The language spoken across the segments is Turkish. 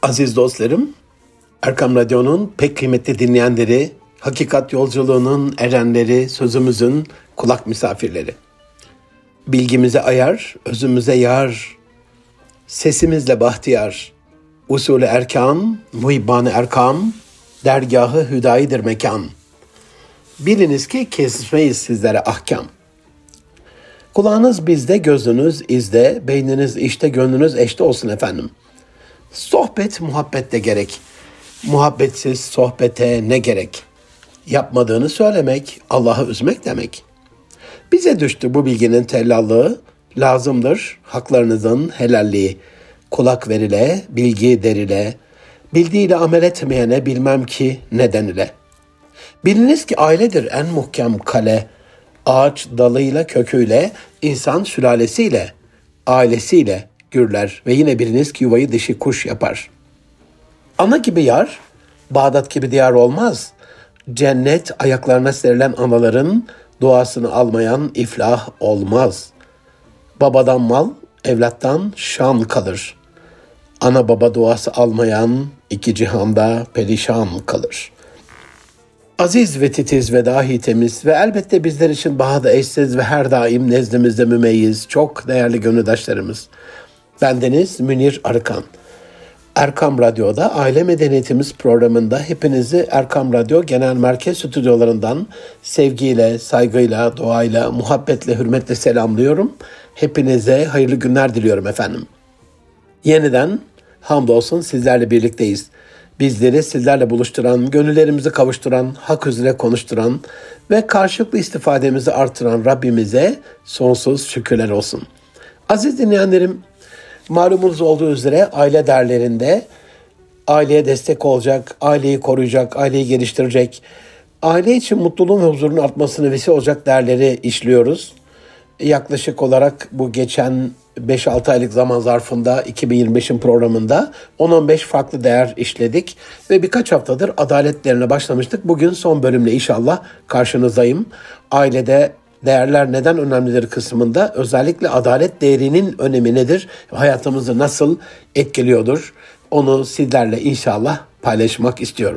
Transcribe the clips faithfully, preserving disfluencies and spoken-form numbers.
Aziz dostlarım, Erkam Radyo'nun pek kıymetli dinleyenleri, hakikat yolculuğunun erenleri, sözümüzün kulak misafirleri. Bilgimize ayar, özümüze yar, sesimizle bahtiyar, usulü erkam, muhibban-ı erkam, dergahı hüdayidir mekan. Biliniz ki kesmeyiz sizlere ahkam. Kulağınız bizde, gözünüz izde, beyniniz işte, gönlünüz eşte olsun efendim. Sohbet muhabbette gerek. Muhabbetsiz sohbete ne gerek? Yapmadığını söylemek, Allah'ı üzmek demek. Bize düştü bu bilginin tellallığı, lazımdır haklarınızın helalliği. Kulak verile, bilgi derile, bildiğiyle amel etmeyene bilmem ki neden ile. Biliniz ki ailedir en muhkem kale, ağaç dalıyla köküyle, insan sülalesiyle, ailesiyle gürler ve yine biliniz ki yuvayı dişi kuş yapar. Ana gibi yar, Bağdat gibi diyar olmaz. Cennet ayaklarına serilen anaların duasını almayan iflah olmaz. Babadan mal, evlattan şan kalır. Ana baba duası almayan iki cihanda perişan kalır. Aziz ve titiz ve dahi temiz ve elbette bizler için bahada eşsiz ve her daim nezdimizde mümeyyiz, çok değerli gönüldaşlarımız. Bendeniz Münir Arıkan. Erkam Radyo'da Aile Medeniyetimiz programında hepinizi Erkam Radyo Genel Merkez Stüdyolarından sevgiyle, saygıyla, duayla, muhabbetle, hürmetle selamlıyorum. Hepinize hayırlı günler diliyorum efendim. Yeniden hamdolsun sizlerle birlikteyiz. Bizleri sizlerle buluşturan, gönüllerimizi kavuşturan, hak üzere konuşturan ve karşılıklı istifademizi artıran Rabbimize sonsuz şükürler olsun. Aziz dinleyenlerim, malumunuz olduğu üzere aile derlerinde aileye destek olacak, aileyi koruyacak, aileyi geliştirecek, aile için mutluluğun ve huzurun artmasına vesile olacak derleri işliyoruz. Yaklaşık olarak bu geçen beş altı aylık zaman zarfında iki bin yirmi beşin programında on on beş farklı değer işledik ve birkaç haftadır adaletlerine başlamıştık. Bugün son bölümle inşallah karşınızdayım. Ailede değerler neden önemlidir kısmında özellikle adalet değerinin önemi nedir? Hayatımızı nasıl etkiliyordur? Onu sizlerle inşallah paylaşmak istiyorum.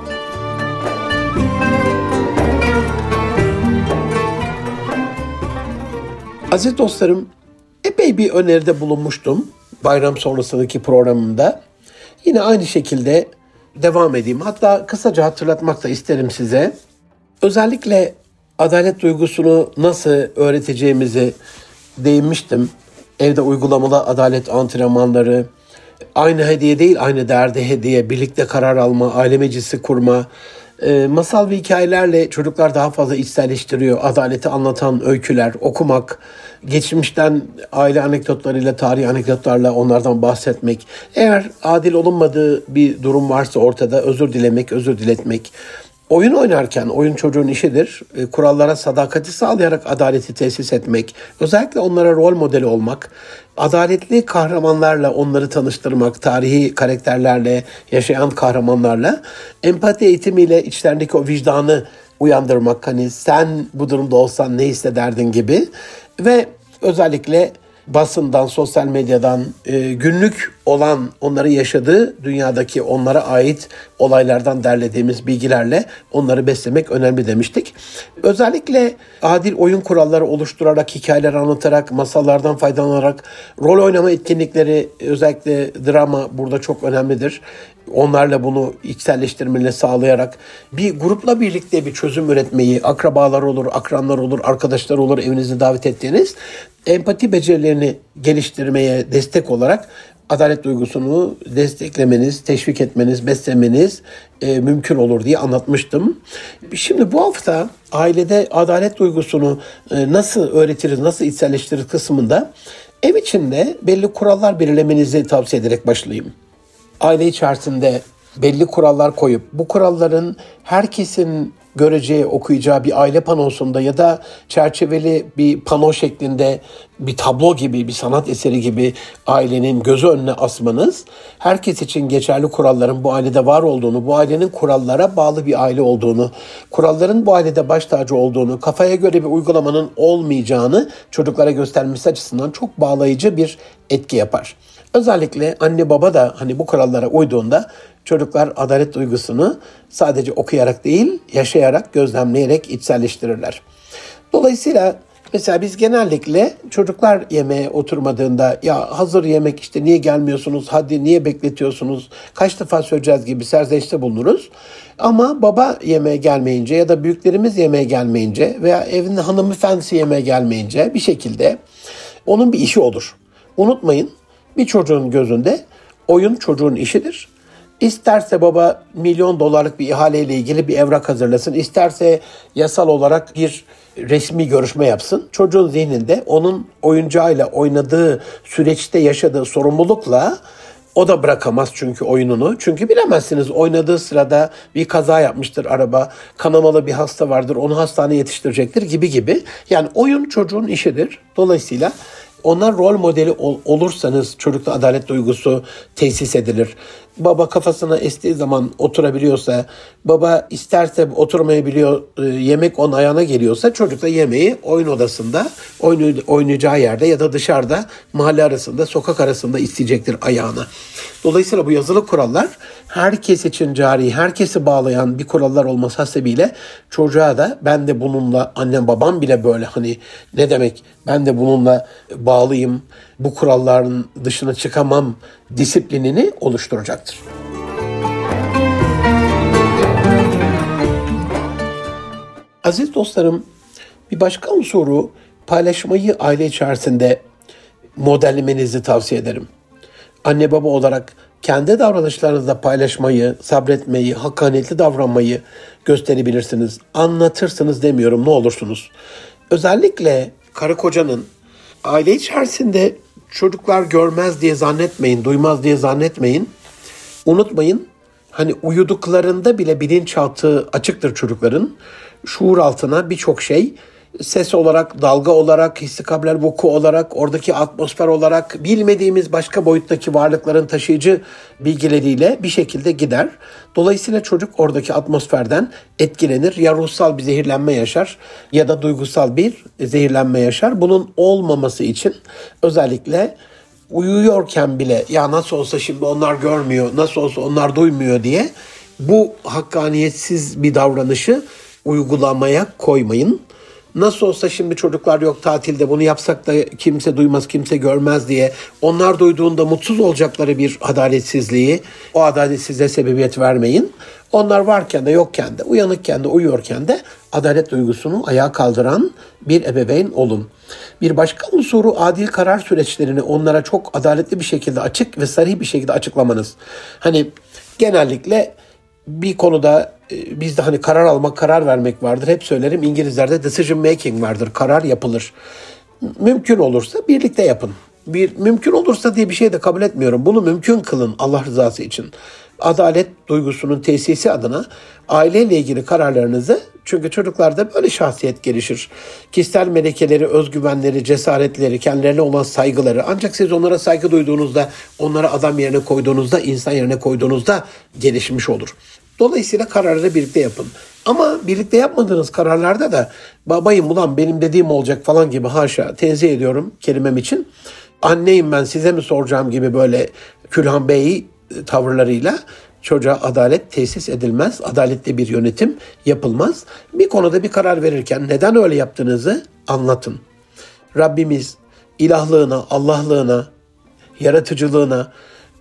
Aziz dostlarım, epey bir öneride bulunmuştum bayram sonrasındaki programımda. Yine aynı şekilde devam edeyim. Hatta kısaca hatırlatmak da isterim size. Özellikle adalet duygusunu nasıl öğreteceğimizi değinmiştim. Evde uygulamalı adalet antrenmanları, aynı hediye değil aynı değerde hediye, birlikte karar alma, aile meclisi kurma, e, masal ve hikayelerle çocuklar daha fazla içselleştiriyor. Adaleti anlatan öyküler, okumak, geçmişten aile anekdotlarıyla, tarihi anekdotlarla onlardan bahsetmek. Eğer adil olunmadığı bir durum varsa ortada özür dilemek, özür diletmek. Oyun oynarken, oyun çocuğun işidir. E, kurallara sadakati sağlayarak adaleti tesis etmek, özellikle onlara rol modeli olmak, adaletli kahramanlarla onları tanıştırmak, tarihi karakterlerle, yaşayan kahramanlarla, empati eğitimiyle içlerindeki o vicdanı uyandırmak, hani sen bu durumda olsan ne hissederdin gibi ve özellikle basından, sosyal medyadan e, günlük olan onların yaşadığı dünyadaki onlara ait olaylardan derlediğimiz bilgilerle onları beslemek önemli demiştik. Özellikle adil oyun kuralları oluşturarak, hikayeler anlatarak, masallardan faydalanarak, rol oynama etkinlikleri, özellikle drama burada çok önemlidir. Onlarla bunu içselleştirmeni sağlayarak bir grupla birlikte bir çözüm üretmeyi, akrabalar olur, akranlar olur, arkadaşlar olur, evinize davet ettiğiniz empati becerilerini geliştirmeye destek olarak adalet duygusunu desteklemeniz, teşvik etmeniz, beslemeniz e, mümkün olur diye anlatmıştım. Şimdi bu hafta ailede adalet duygusunu e, nasıl öğretiriz, nasıl içselleştiririz kısmında ev içinde belli kurallar belirlemenizi tavsiye ederek başlayayım. Aile içerisinde belli kurallar koyup bu kuralların herkesin göreceği, okuyacağı bir aile panosunda ya da çerçeveli bir pano şeklinde bir tablo gibi, bir sanat eseri gibi ailenin gözü önüne asmanız, herkes için geçerli kuralların bu ailede var olduğunu, bu ailenin kurallara bağlı bir aile olduğunu, kuralların bu ailede baş tacı olduğunu, kafaya göre bir uygulamanın olmayacağını çocuklara göstermesi açısından çok bağlayıcı bir etki yapar. Özellikle anne baba da hani bu kurallara uyduğunda çocuklar adalet duygusunu sadece okuyarak değil, yaşayarak, gözlemleyerek içselleştirirler. Dolayısıyla mesela biz genellikle çocuklar yemeğe oturmadığında ya hazır yemek işte niye gelmiyorsunuz, hadi niye bekletiyorsunuz, kaç defa söyleyeceğiz gibi serzenişte bulunuruz. Ama baba yemeğe gelmeyince ya da büyüklerimiz yemeğe gelmeyince veya evin hanımefendisi yemeğe gelmeyince bir şekilde onun bir işi olur. Unutmayın, bir çocuğun gözünde oyun çocuğun işidir. İsterse baba milyon dolarlık bir ihaleyle ilgili bir evrak hazırlasın, isterse yasal olarak bir resmi görüşme yapsın. Çocuğun zihninde onun oyuncağıyla oynadığı süreçte yaşadığı sorumlulukla o da bırakamaz çünkü oyununu. Çünkü bilemezsiniz, oynadığı sırada bir kaza yapmıştır araba, kanamalı bir hasta vardır, onu hastaneye yetiştirecektir gibi gibi. Yani oyun çocuğun işidir. Dolayısıyla onlar rol modeli ol, olursanız çocukta adalet duygusu tesis edilir. Baba kafasına estiği zaman oturabiliyorsa, baba isterse oturmayabiliyor, e, yemek onun ayağına geliyorsa çocuk da yemeği oyun odasında, oyun, oynayacağı yerde ya da dışarıda, mahalle arasında, sokak arasında isteyecektir ayağına. Dolayısıyla bu yazılı kurallar herkes için cari, herkesi bağlayan bir kurallar olması hasebiyle çocuğa da ben de bununla, annem babam bile böyle hani ne demek ben de bununla bağlıyım, bu kuralların dışına çıkamam disiplinini oluşturacaktır. Aziz dostlarım, bir başka unsuru paylaşmayı aile içerisinde modellemenizi tavsiye ederim. Anne baba olarak kendi davranışlarınızda paylaşmayı, sabretmeyi, hakkaniyetli davranmayı gösterebilirsiniz. Anlatırsınız demiyorum, ne olursunuz. Özellikle karı kocanın aile içerisinde çocuklar görmez diye zannetmeyin, duymaz diye zannetmeyin. Unutmayın, hani uyuduklarında bile bilinçaltı açıktır çocukların. Şuur altına birçok şey ses olarak, dalga olarak, hissi kablel vuku olarak, oradaki atmosfer olarak bilmediğimiz başka boyuttaki varlıkların taşıyıcı bilgileriyle bir şekilde gider. Dolayısıyla çocuk oradaki atmosferden etkilenir. Ya ruhsal bir zehirlenme yaşar ya da duygusal bir zehirlenme yaşar. Bunun olmaması için özellikle uyuyorken bile ya nasıl olsa şimdi onlar görmüyor, nasıl olsa onlar duymuyor diye bu hakkaniyetsiz bir davranışı uygulamaya koymayın. Nasıl olsa şimdi çocuklar yok tatilde, bunu yapsak da kimse duymaz, kimse görmez diye onlar duyduğunda mutsuz olacakları bir adaletsizliği, o adaletsizliğe sebebiyet vermeyin. Onlar varken de yokken de, uyanıkken de uyuyorken de adalet duygusunu ayağa kaldıran bir ebeveyn olun. Bir başka unsuru adil karar süreçlerini onlara çok adaletli bir şekilde açık ve sarih bir şekilde açıklamanız. Hani genellikle bir konuda e, bizde hani karar almak, karar vermek vardır. Hep söylerim, İngilizlerde decision making vardır. Karar yapılır. Mümkün olursa birlikte yapın. Bir mümkün olursa diye bir şey de kabul etmiyorum. Bunu mümkün kılın Allah rızası için. Adalet duygusunun tesisi adına aileyle ilgili kararlarınızı, çünkü çocuklarda böyle şahsiyet gelişir. Kişisel melekeleri, özgüvenleri, cesaretleri, kendilerine olan saygıları, ancak siz onlara saygı duyduğunuzda, onlara adam yerine koyduğunuzda, insan yerine koyduğunuzda gelişmiş olur. Dolayısıyla kararları birlikte yapın. Ama birlikte yapmadığınız kararlarda da babayım ulan benim dediğim olacak falan gibi, haşa, tenzih ediyorum kelimem için. Anneyim ben size mi soracağım gibi böyle Külhan Bey tavırlarıyla çocuğa adalet tesis edilmez. Adaletli bir yönetim yapılmaz. Bir konuda bir karar verirken neden öyle yaptığınızı anlatın. Rabbimiz ilahlığına, Allahlığına, yaratıcılığına,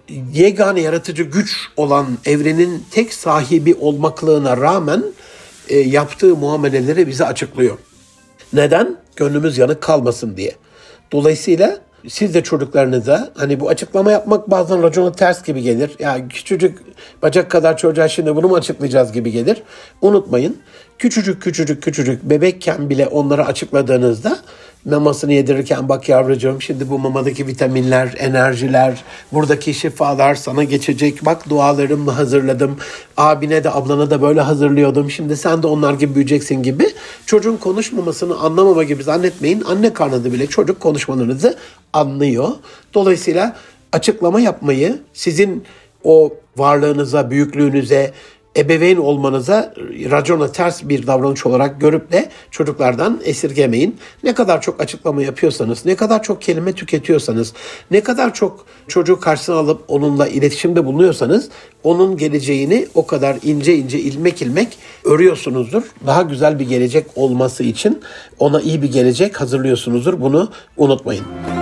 yegane yaratıcı güç olan evrenin tek sahibi olmaklığına rağmen e, yaptığı muameleleri bize açıklıyor. Neden? Gönlümüz yanık kalmasın diye. Dolayısıyla siz de çocuklarınıza hani bu açıklama yapmak bazen racona ters gibi gelir. Ya küçücük bacak kadar çocuğa şimdi bunu mu açıklayacağız gibi gelir. Unutmayın, küçücük küçücük küçücük bebekken bile onlara açıkladığınızda, mamasını yedirirken bak yavrucuğum şimdi bu mamadaki vitaminler, enerjiler, buradaki şifalar sana geçecek. Bak dualarımla hazırladım. Abine de ablana da böyle hazırlıyordum. Şimdi sen de onlar gibi büyüyeceksin gibi. Çocuğun konuşmamasını anlamama gibi zannetmeyin. Anne karnında bile çocuk konuşmalarınızı anlıyor. Dolayısıyla açıklama yapmayı sizin o varlığınıza, büyüklüğünüze, ebeveyn olmanıza racona ters bir davranış olarak görüp de çocuklardan esirgemeyin. Ne kadar çok açıklama yapıyorsanız, ne kadar çok kelime tüketiyorsanız, ne kadar çok çocuğu karşısına alıp onunla iletişimde bulunuyorsanız onun geleceğini o kadar ince ince ilmek ilmek örüyorsunuzdur. Daha güzel bir gelecek olması için ona iyi bir gelecek hazırlıyorsunuzdur. Bunu unutmayın.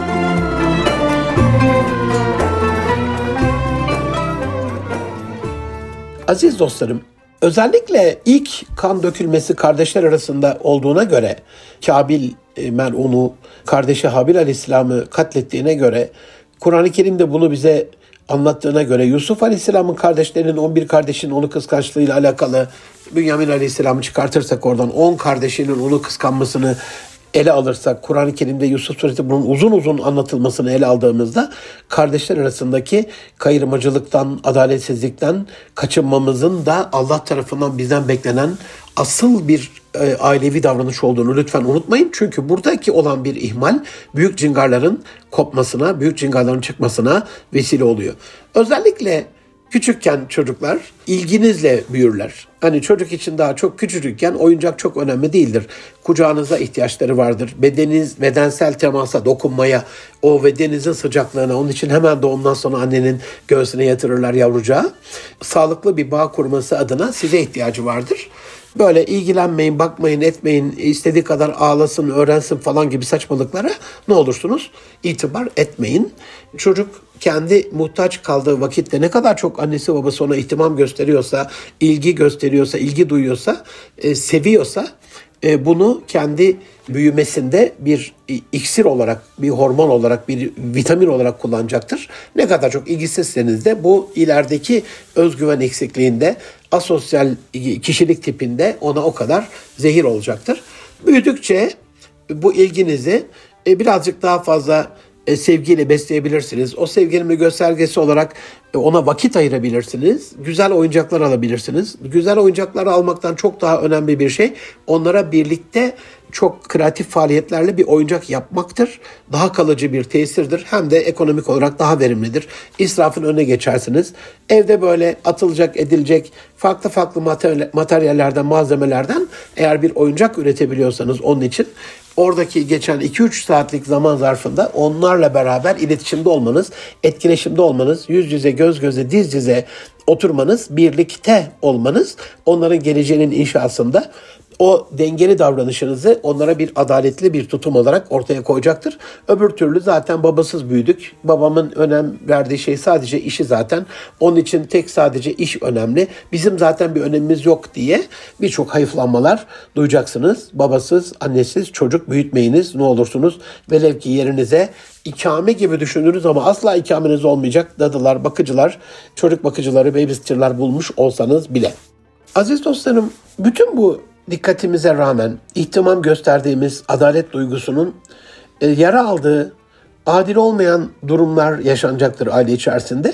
Aziz dostlarım, özellikle ilk kan dökülmesi kardeşler arasında olduğuna göre, Kabil e, melunu kardeşi Habil Aleyhisselam'ı katlettiğine göre, Kur'an-ı Kerim'de bunu bize anlattığına göre, Yusuf Aleyhisselam'ın kardeşlerinin on bir kardeşinin onu kıskançlığıyla alakalı, Bünyamin Aleyhisselam'ı çıkartırsak oradan on kardeşinin onu kıskanmasını ele alırsak, Kur'an-ı Kerim'de Yusuf Suresi bunun uzun uzun anlatılmasını ele aldığımızda kardeşler arasındaki kayırmacılıktan, adaletsizlikten kaçınmamızın da Allah tarafından bizden beklenen asıl bir e, ailevi davranış olduğunu lütfen unutmayın. Çünkü buradaki olan bir ihmal büyük cingarların kopmasına, büyük cingarların çıkmasına vesile oluyor. Özellikle küçükken çocuklar ilginizle büyürler. Hani çocuk için daha çok küçücükken oyuncak çok önemli değildir. Kucağınıza ihtiyaçları vardır. Bedeniniz, bedensel temasa, dokunmaya, o bedeninizin sıcaklığına, onun için hemen doğumdan sonra annenin göğsüne yatırırlar yavrucağı. Sağlıklı bir bağ kurması adına size ihtiyacı vardır. Böyle ilgilenmeyin, bakmayın, etmeyin, istediği kadar ağlasın, öğrensin falan gibi saçmalıklara ne olursunuz? İtibar etmeyin. Çocuk kendi muhtaç kaldığı vakitte ne kadar çok annesi babası ona ihtimam gösteriyorsa, ilgi gösteriyorsa, ilgi duyuyorsa, e, seviyorsa e, bunu kendi büyümesinde bir iksir olarak, bir hormon olarak, bir vitamin olarak kullanacaktır. Ne kadar çok ilgisizseniz de bu ilerideki özgüven eksikliğinde, asosyal kişilik tipinde ona o kadar zehir olacaktır. Büyüdükçe bu ilginizi birazcık daha fazla sevgiyle besleyebilirsiniz. O sevginin bir göstergesi olarak ona vakit ayırabilirsiniz. Güzel oyuncaklar alabilirsiniz. Güzel oyuncakları almaktan çok daha önemli bir şey, onlara birlikte çok kreatif faaliyetlerle bir oyuncak yapmaktır. Daha kalıcı bir tesirdir. Hem de ekonomik olarak daha verimlidir. İsrafın önüne geçersiniz. Evde böyle atılacak, edilecek farklı farklı materyallerden, malzemelerden eğer bir oyuncak üretebiliyorsanız onun için, oradaki geçen iki üç saatlik zaman zarfında onlarla beraber iletişimde olmanız, etkileşimde olmanız, yüz yüze, göz göze, diz dize oturmanız, birlikte olmanız onların geleceğinin inşasında o dengeli davranışınızı onlara bir adaletli bir tutum olarak ortaya koyacaktır. Öbür türlü zaten babasız büyüdük. Babamın önem verdiği şey sadece işi zaten. Onun için tek sadece iş önemli. Bizim zaten bir önemimiz yok diye birçok hayıflanmalar duyacaksınız. Babasız, annesiz çocuk büyütmeyiniz ne olursunuz. Velev ki yerinize ikame gibi düşünürüz ama asla ikameniz olmayacak dadılar, bakıcılar, çocuk bakıcıları, babysitter'lar bulmuş olsanız bile. Aziz dostlarım, bütün bu dikkatimize rağmen ihtimam gösterdiğimiz adalet duygusunun e, yara aldığı adil olmayan durumlar yaşanacaktır aile içerisinde.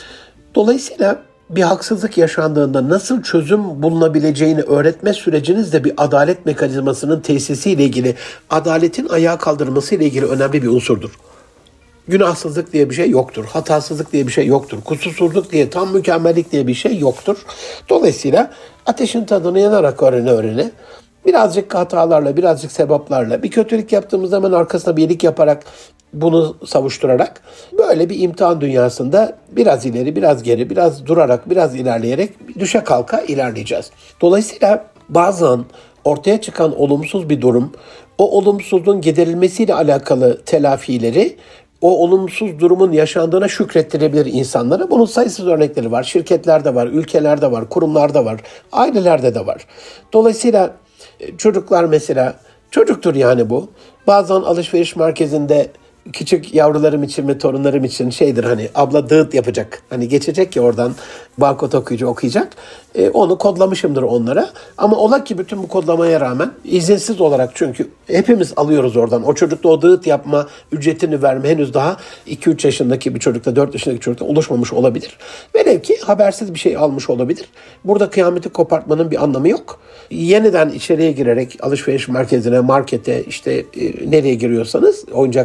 Dolayısıyla bir haksızlık yaşandığında nasıl çözüm bulunabileceğini öğretme süreciniz de bir adalet mekanizmasının tesisiyle ilgili, adaletin ayağa kaldırılmasıyla ilgili önemli bir unsurdur. Günahsızlık diye bir şey yoktur. Hatasızlık diye bir şey yoktur. Kusursuzluk diye, tam mükemmellik diye bir şey yoktur. Dolayısıyla ateşin tadını yanarak öğrene öğrene, birazcık hatalarla, birazcık sebaplarla, bir kötülük yaptığımızda hemen arkasına bir iyilik yaparak, bunu savuşturarak, böyle bir imtihan dünyasında biraz ileri, biraz geri, biraz durarak, biraz ilerleyerek, düşe kalka ilerleyeceğiz. Dolayısıyla bazen ortaya çıkan olumsuz bir durum, o olumsuzluğun giderilmesiyle alakalı telafileri, o olumsuz durumun yaşandığına şükrettirebilir insanlara. Bunun sayısız örnekleri var. Şirketlerde var, ülkelerde var, kurumlarda var, ailelerde de var. Dolayısıyla çocuklar mesela, çocuktur yani bu. Bazen alışveriş merkezinde küçük yavrularım için ve torunlarım için şeydir, hani abla dağıt yapacak. Hani geçecek ya oradan barkod okuyucu okuyacak. E, onu kodlamışımdır onlara. Ama ola ki bütün bu kodlamaya rağmen izinsiz olarak, çünkü hepimiz alıyoruz oradan. O çocukta o dağıt yapma ücretini verme henüz daha iki üç yaşındaki bir çocukta, dört yaşındaki çocukta oluşmamış olabilir. Velev ki habersiz bir şey almış olabilir. Burada kıyameti kopartmanın bir anlamı yok. Yeniden içeriye girerek alışveriş merkezine, markete, işte e, nereye giriyorsanız oyuncak mağazasına,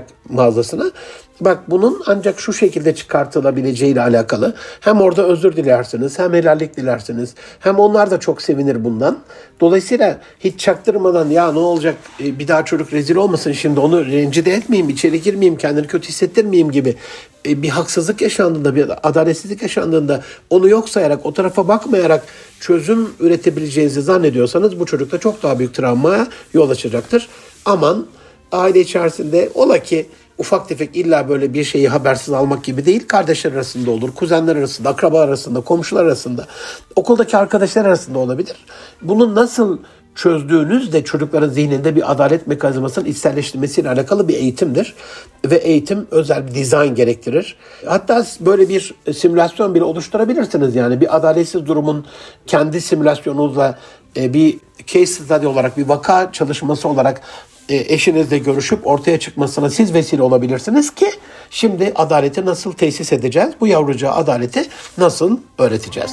fazlasına. Bak bunun ancak şu şekilde çıkartılabileceğiyle alakalı. Hem orada özür dilersiniz, hem helallik dilersiniz. Hem onlar da çok sevinir bundan. Dolayısıyla hiç çaktırmadan ya ne olacak bir daha çocuk rezil olmasın şimdi onu rencide etmeyeyim, içeri girmeyeyim, kendini kötü hissettirmeyeyim gibi bir haksızlık yaşandığında, bir adaletsizlik yaşandığında onu yok sayarak, o tarafa bakmayarak çözüm üretebileceğinizi zannediyorsanız bu çocukta çok daha büyük travmaya yol açacaktır. Aman aile içerisinde ola ki ufak tefek illa böyle bir şeyi habersiz almak gibi değil. Kardeşler arasında olur, kuzenler arasında, akrabalar arasında, komşular arasında, okuldaki arkadaşlar arasında olabilir. Bunu nasıl çözdüğünüz de çocukların zihninde bir adalet mekanizmasının içselleştirmesiyle alakalı bir eğitimdir. Ve eğitim özel bir dizayn gerektirir. Hatta böyle bir simülasyon bile oluşturabilirsiniz. Yani bir adaletsiz durumun kendi simülasyonunuzla bir case study olarak, bir vaka çalışması olarak eşinizle görüşüp ortaya çıkmasına siz vesile olabilirsiniz ki şimdi adaleti nasıl tesis edeceğiz? Bu yavrucağa adaleti nasıl öğreteceğiz?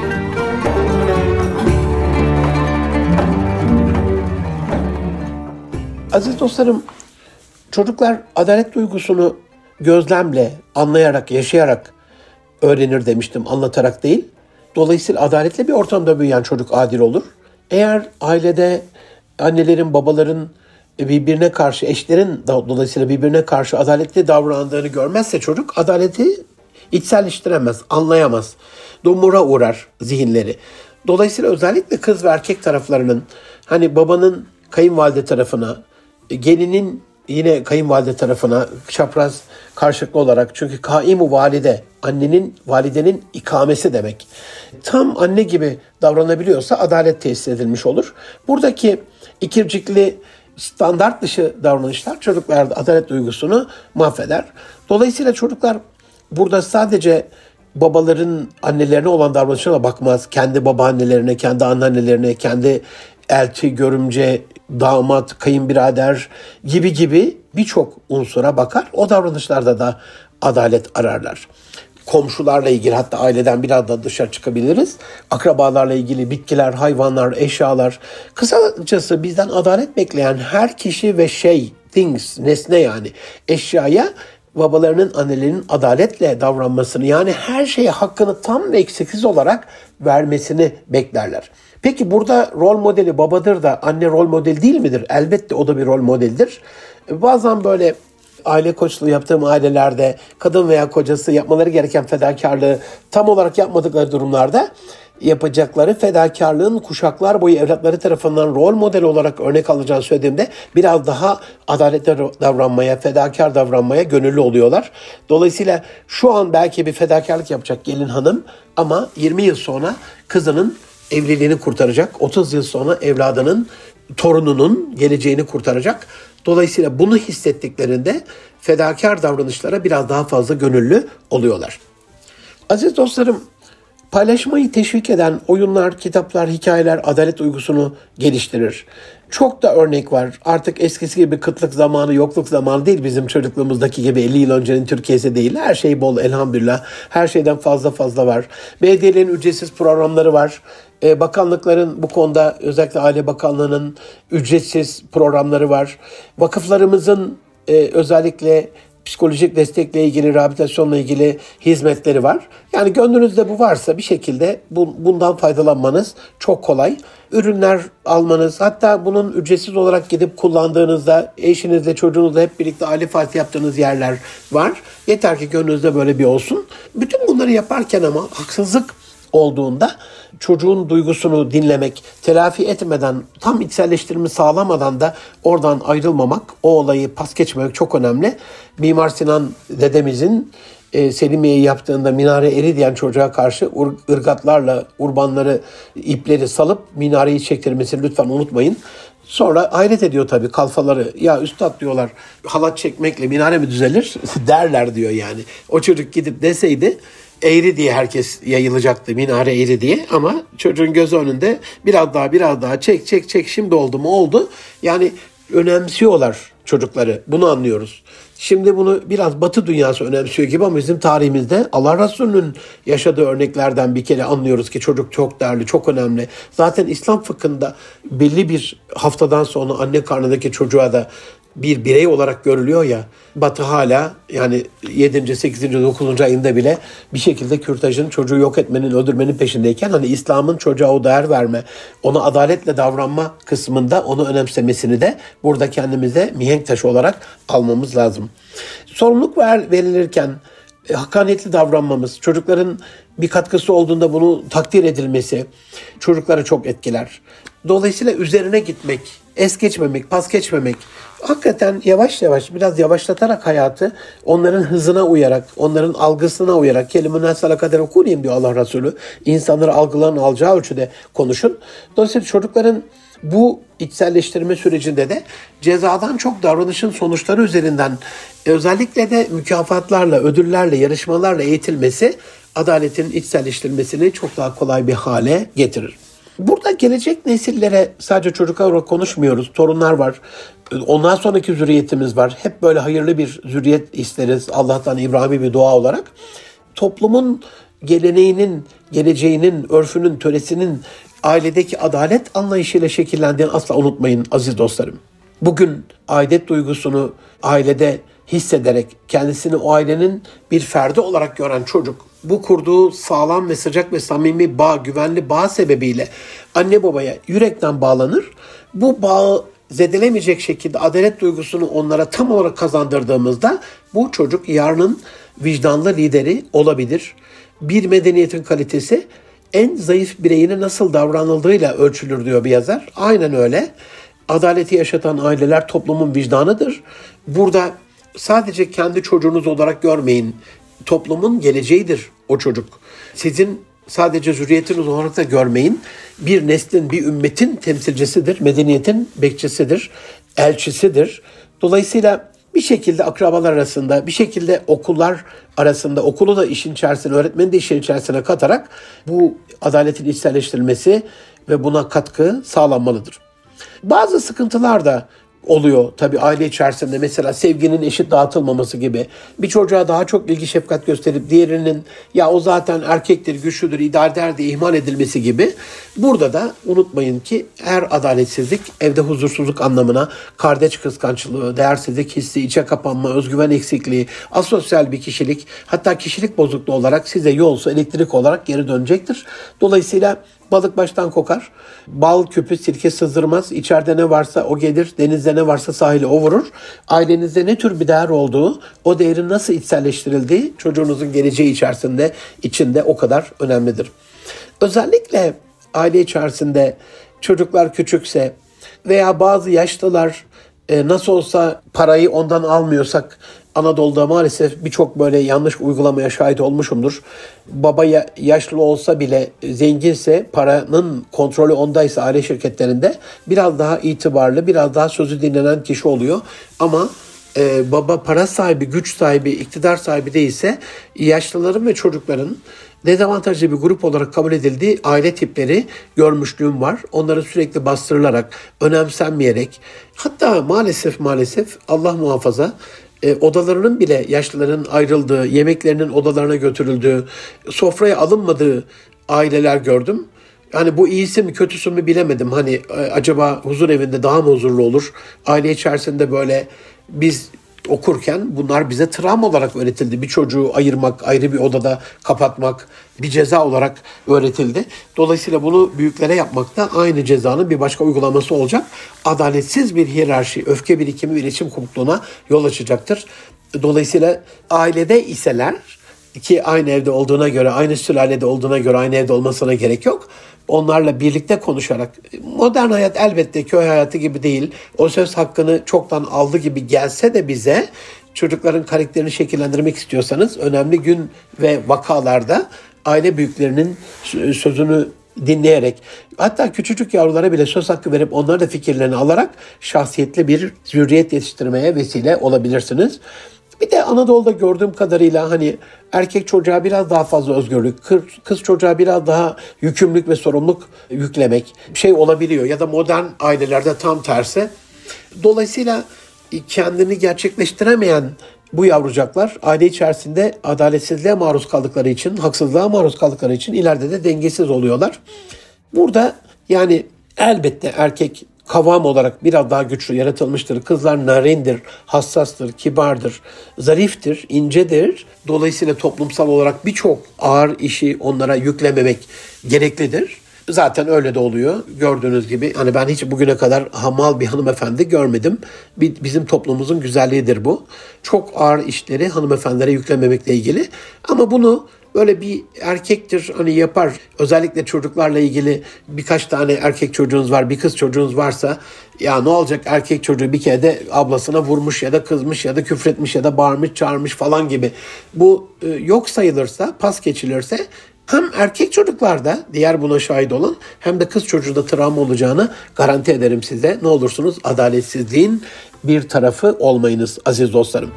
Aziz dostlarım, çocuklar adalet duygusunu gözlemle, anlayarak, yaşayarak öğrenir demiştim, anlatarak değil. Dolayısıyla adaletli bir ortamda büyüyen çocuk adil olur. Eğer ailede annelerin, babaların birbirine karşı, eşlerin dolayısıyla birbirine karşı adaletli davrandığını görmezse çocuk adaleti içselleştiremez, anlayamaz. Dumura uğrar zihinleri. Dolayısıyla özellikle kız ve erkek taraflarının hani babanın kayınvalide tarafına, gelinin yine kayınvalide tarafına çapraz karşılıklı olarak, çünkü kaimu valide, annenin, validenin ikamesi demek. Tam anne gibi davranabiliyorsa adalet tesis edilmiş olur. Buradaki ikircikli standart dışı davranışlar çocuklarda adalet duygusunu mahveder. Dolayısıyla çocuklar burada sadece babaların annelerine olan davranışına bakmaz. Kendi babaannelerine, kendi anneannelerine, kendi elçi, görümce, damat, kayınbirader gibi gibi birçok unsura bakar. O davranışlarda da adalet ararlar. Komşularla ilgili, hatta aileden biraz da dışarı çıkabiliriz. Akrabalarla ilgili bitkiler, hayvanlar, eşyalar. Kısacası bizden adalet bekleyen her kişi ve şey, things, nesne yani eşyaya babalarının, annelerinin adaletle davranmasını, yani her şeye hakkını tam ve eksiksiz olarak vermesini beklerler. Peki burada rol modeli babadır da anne rol model değil midir? Elbette o da bir rol modeldir. Bazen böyle aile koçluğu yaptığım ailelerde kadın veya kocası yapmaları gereken fedakarlığı tam olarak yapmadıkları durumlarda yapacakları fedakarlığın kuşaklar boyu evlatları tarafından rol model olarak örnek alacağını söylediğimde biraz daha adaletli davranmaya, fedakar davranmaya gönüllü oluyorlar. Dolayısıyla şu an belki bir fedakarlık yapacak gelin hanım ama yirmi yıl sonra kızının evliliğini kurtaracak. otuz yıl sonra evladının, torununun geleceğini kurtaracak. Dolayısıyla bunu hissettiklerinde fedakar davranışlara biraz daha fazla gönüllü oluyorlar. Aziz dostlarım, paylaşmayı teşvik eden oyunlar, kitaplar, hikayeler adalet duygusunu geliştirir. Çok da örnek var. Artık eskisi gibi kıtlık zamanı, yokluk zamanı değil, bizim çocukluğumuzdaki gibi elli yıl öncenin Türkiye'si değil. Her şey bol elhamdülillah. Her şeyden fazla fazla var. Belediyelerin ücretsiz programları var. Ee, bakanlıkların bu konuda, özellikle Aile Bakanlığı'nın ücretsiz programları var. Vakıflarımızın e, özellikle psikolojik destekle ilgili, rehabilitasyonla ilgili hizmetleri var. Yani gönlünüzde bu varsa bir şekilde bu, bundan faydalanmanız çok kolay. Ürünler almanız, hatta bunun ücretsiz olarak gidip kullandığınızda eşinizle, çocuğunuzla hep birlikte aile fatihi yaptığınız yerler var. Yeter ki gönlünüzde böyle bir olsun. Bütün bunları yaparken ama haksızlık olduğunda çocuğun duygusunu dinlemek, telafi etmeden, tam içselleştirme sağlamadan da oradan ayrılmamak, o olayı pas geçmemek çok önemli. Mimar Sinan dedemizin e, Selimiye'yi yaptığında minare eri diyen çocuğa karşı ur, ırgatlarla urbanları, ipleri salıp minareyi çektirmesini lütfen unutmayın. Sonra hayret ediyor tabii kalfaları. Ya üstad diyorlar, halat çekmekle minare mi düzelir derler diyor yani. O çocuk gidip deseydi eğri diye herkes yayılacaktı, minare eğri diye, ama çocuğun gözü önünde biraz daha biraz daha çek çek çek, şimdi oldu mu oldu. Yani önemsiyorlar çocukları, bunu anlıyoruz. Şimdi bunu biraz Batı dünyası önemsiyor gibi ama bizim tarihimizde Allah Resulü'nün yaşadığı örneklerden bir kere anlıyoruz ki çocuk çok değerli, çok önemli. Zaten İslam fıkhında belli bir haftadan sonra anne karnındaki çocuğa da bir birey olarak görülüyor ya, Batı hala yani yedinci, sekizinci, dokuzuncu ayında bile bir şekilde kürtajın, çocuğu yok etmenin, öldürmenin peşindeyken hani İslam'ın çocuğa o değer verme, ona adaletle davranma kısmında onu önemsemesini de burada kendimize mihenk taşı olarak almamız lazım. Sorumluluk ver, verilirken e, hakkaniyetli davranmamız, çocukların bir katkısı olduğunda bunu takdir edilmesi çocukları çok etkiler. Dolayısıyla üzerine gitmek, es geçmemek, pas geçmemek, hakikaten yavaş yavaş biraz yavaşlatarak hayatı onların hızına uyarak, onların algısına uyarak, kelime-i salakader okurayım diyor Allah Resulü. İnsanları algıların alacağı ölçüde konuşun. Dolayısıyla çocukların bu içselleştirme sürecinde de cezadan çok davranışın sonuçları üzerinden özellikle de mükafatlarla, ödüllerle, yarışmalarla eğitilmesi adaletin içselleştirilmesini çok daha kolay bir hale getirir. Burada gelecek nesillere sadece çocuklar olarak konuşmuyoruz. Torunlar var. Ondan sonraki zürriyetimiz var. Hep böyle hayırlı bir zürriyet isteriz Allah'tan İbrahim'i bir dua olarak. Toplumun geleneğinin, geleceğinin, örfünün, töresinin ailedeki adalet anlayışıyla şekillendiğini asla unutmayın aziz dostlarım. Bugün aidet duygusunu ailede hissederek kendisini o ailenin bir ferdi olarak gören çocuk, bu kurduğu sağlam ve sıcak ve samimi bağ, güvenli bağ sebebiyle anne babaya yürekten bağlanır. Bu bağı zedelemeyecek şekilde adalet duygusunu onlara tam olarak kazandırdığımızda bu çocuk yarının vicdanlı lideri olabilir. Bir medeniyetin kalitesi en zayıf bireyine nasıl davranıldığıyla ölçülür diyor bir yazar. Aynen öyle. Adaleti yaşatan aileler toplumun vicdanıdır. Burada sadece kendi çocuğunuz olarak görmeyin. Toplumun geleceğidir o çocuk. Sizin sadece zürriyetiniz olarak da görmeyin. Bir neslin, bir ümmetin temsilcisidir, medeniyetin bekçisidir, elçisidir. Dolayısıyla bir şekilde akrabalar arasında, bir şekilde okullar arasında, okulu da işin içerisine, öğretmeni de işin içerisine katarak bu adaletin içselleştirilmesi ve buna katkı sağlanmalıdır. Bazı sıkıntılar da oluyor tabii aile içerisinde, mesela sevginin eşit dağıtılmaması gibi, bir çocuğa daha çok ilgi şefkat gösterip diğerinin ya o zaten erkektir, güçlüdür, idare eder diye ihmal edilmesi gibi. Burada da unutmayın ki her adaletsizlik evde huzursuzluk anlamına, kardeş kıskançlığı, değersizlik hissi, içe kapanma, özgüven eksikliği, asosyal bir kişilik, hatta kişilik bozukluğu olarak size yolsu elektrik olarak geri dönecektir. Dolayısıyla balık baştan kokar. Bal küpü sirke sızdırmaz. İçeride ne varsa o gelir. Denizde ne varsa sahile o vurur. Ailenizde ne tür bir değer olduğu, o değerin nasıl içselleştirildiği çocuğunuzun geleceği içerisinde, içinde o kadar önemlidir. Özellikle aile içerisinde çocuklar küçükse veya bazı yaşlılar e, nasıl olsa parayı ondan almıyorsak, Anadolu'da maalesef birçok böyle yanlış uygulamaya şahit olmuşumdur. Baba yaşlı olsa bile zenginse, paranın kontrolü ondaysa aile şirketlerinde biraz daha itibarlı, biraz daha sözü dinlenen kişi oluyor. Ama e, baba para sahibi, güç sahibi, iktidar sahibi değilse yaşlıların ve çocukların dezavantajlı bir grup olarak kabul edildiği aile tipleri görmüşlüğüm var. Onları sürekli bastırılarak, önemsenmeyerek, hatta maalesef maalesef Allah muhafaza E, odalarının bile yaşlıların ayrıldığı, yemeklerinin odalarına götürüldüğü, sofraya alınmadığı aileler gördüm. Yani bu iyisi mi kötüsü mü bilemedim. Hani e, acaba huzur evinde daha mı huzurlu olur? Aile içerisinde böyle biz okurken bunlar bize travma olarak öğretildi. Bir çocuğu ayırmak, ayrı bir odada kapatmak bir ceza olarak öğretildi. Dolayısıyla bunu büyüklere yapmak da aynı cezanın bir başka uygulaması olacak. Adaletsiz bir hiyerarşi, öfke birikimi ve iletişim kopukluğuna yol açacaktır. Dolayısıyla ailede iseler, ki aynı evde olduğuna göre, aynı sülalede olduğuna göre aynı evde olmasına gerek yok. Onlarla birlikte konuşarak, modern hayat elbette köy hayatı gibi değil, o söz hakkını çoktan aldı gibi gelse de bize, çocukların karakterini şekillendirmek istiyorsanız önemli gün ve vakalarda aile büyüklerinin sözünü dinleyerek, hatta küçücük yavrulara bile söz hakkı verip onların da fikirlerini alarak şahsiyetli bir zürriyet yetiştirmeye vesile olabilirsiniz. Bir de Anadolu'da gördüğüm kadarıyla hani erkek çocuğa biraz daha fazla özgürlük, kız çocuğa biraz daha yükümlülük ve sorumluluk yüklemek şey olabiliyor. Ya da modern ailelerde tam tersi. Dolayısıyla kendini gerçekleştiremeyen bu yavrucaklar aile içerisinde adaletsizliğe maruz kaldıkları için, haksızlığa maruz kaldıkları için ileride de dengesiz oluyorlar. Burada yani elbette erkek kavam olarak biraz daha güçlü yaratılmıştır. Kızlar narindir, hassastır, kibardır, zariftir, incedir. Dolayısıyla toplumsal olarak birçok ağır işi onlara yüklememek gereklidir. Zaten öyle de oluyor. Gördüğünüz gibi hani ben hiç bugüne kadar hamal bir hanımefendi görmedim. Bizim toplumumuzun güzelliğidir bu. Çok ağır işleri hanımefendilere yüklememekle ilgili. Ama bunu böyle bir erkektir hani yapar. Özellikle çocuklarla ilgili birkaç tane erkek çocuğunuz var, bir kız çocuğunuz varsa ya ne olacak, erkek çocuğu bir kere de ablasına vurmuş ya da kızmış ya da küfretmiş ya da bağırmış çağırmış falan gibi. Bu e, yok sayılırsa, pas geçilirse hem erkek çocuklarda diğer buna şahit olun hem de kız çocuğu da travma olacağını garanti ederim size. Ne olursunuz adaletsizliğin bir tarafı olmayınız aziz dostlarım.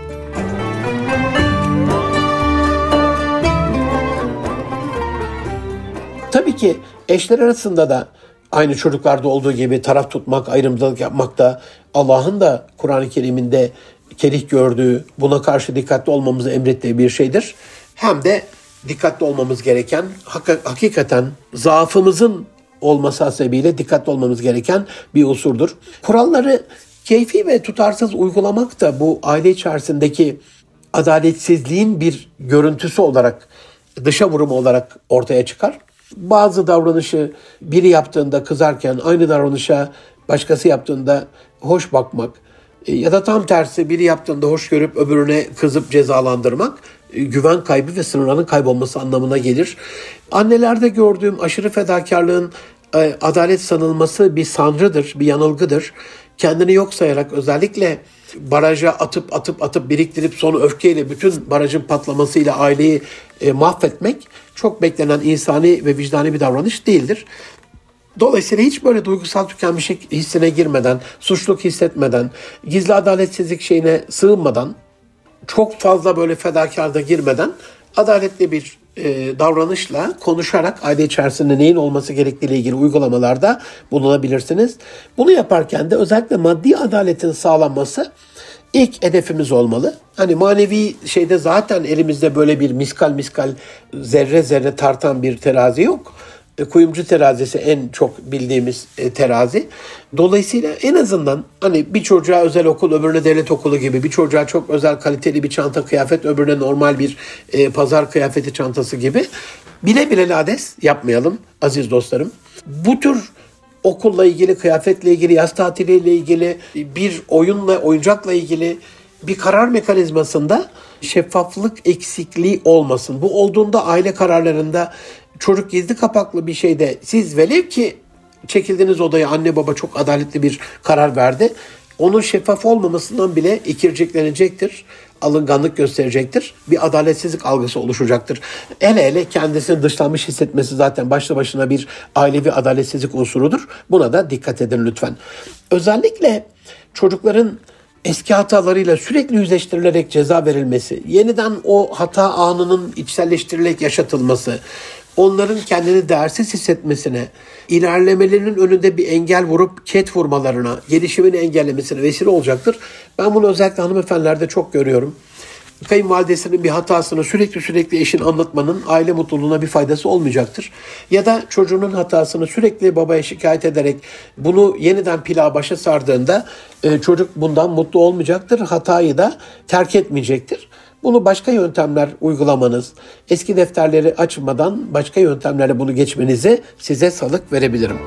Tabii ki eşler arasında da aynı çocuklarda olduğu gibi taraf tutmak, ayrımcılık yapmak da Allah'ın da Kur'an-ı Kerim'inde kerih gördüğü, buna karşı dikkatli olmamızı emrettiği bir şeydir. Hem de dikkatli olmamız gereken, hakikaten zaafımızın olması hasebiyle dikkatli olmamız gereken bir unsurdur. Kuralları keyfi ve tutarsız uygulamak da bu aile içerisindeki adaletsizliğin bir görüntüsü olarak, dışa vurumu olarak ortaya çıkar. Bazı davranışı biri yaptığında kızarken aynı davranışa başkası yaptığında hoş bakmak ya da tam tersi biri yaptığında hoş görüp öbürüne kızıp cezalandırmak güven kaybı ve sınırların kaybolması anlamına gelir. Annelerde gördüğüm aşırı fedakarlığın adalet sanılması bir sanrıdır, bir yanılgıdır. Kendini yok sayarak özellikle baraja atıp atıp atıp biriktirip sonra öfkeyle bütün barajın patlamasıyla aileyi e, mahvetmek çok beklenen insani ve vicdani bir davranış değildir. Dolayısıyla hiç böyle duygusal tükenmişlik hissine girmeden, suçluluk hissetmeden, gizli adaletsizlik şeyine sığınmadan, çok fazla böyle fedakarda girmeden adaletli bir e, davranışla konuşarak aile içerisinde neyin olması gerektiğiyle ilgili uygulamalarda bulunabilirsiniz. Bunu yaparken de özellikle maddi adaletin sağlanması ilk hedefimiz olmalı. Hani manevi şeyde zaten elimizde böyle bir miskal miskal zerre zerre tartan bir terazi yok. Kuyumcu terazisi en çok bildiğimiz terazi. Dolayısıyla en azından hani bir çocuğa özel okul, öbürüne devlet okulu gibi, bir çocuğa çok özel kaliteli bir çanta kıyafet, öbürüne normal bir e, pazar kıyafeti çantası gibi bile bile lades yapmayalım aziz dostlarım. Bu tür okulla ilgili, kıyafetle ilgili, yaz tatiliyle ilgili, bir oyunla, oyuncakla ilgili bir karar mekanizmasında şeffaflık eksikliği olmasın. Bu olduğunda aile kararlarında çocuk gizli kapaklı bir şeyde siz velev ki çekildiğiniz odaya anne baba çok adaletli bir karar verdi. Onun şeffaf olmamasından bile ikirciklenecektir. Alınganlık gösterecektir. Bir adaletsizlik algısı oluşacaktır. Hele hele kendisini dışlanmış hissetmesi zaten başlı başına bir ailevi adaletsizlik unsurudur. Buna da dikkat edin lütfen. Özellikle çocukların eski hatalarıyla sürekli yüzleştirilerek ceza verilmesi, yeniden o hata anının içselleştirilerek yaşatılması, onların kendini değersiz hissetmesine, ilerlemelerinin önünde bir engel vurup ket vurmalarına, gelişimini engellemesine vesile olacaktır. Ben bunu özellikle hanımefendilerde çok görüyorum. Kayınvalidesinin bir hatasını sürekli sürekli eşin anlatmanın aile mutluluğuna bir faydası olmayacaktır. Ya da çocuğunun hatasını sürekli babaya şikayet ederek bunu yeniden pilav başa sardığında e, çocuk bundan mutlu olmayacaktır. Hatayı da terk etmeyecektir. Bunu başka yöntemler uygulamanız, eski defterleri açmadan başka yöntemlerle bunu geçmenize size salık verebilirim.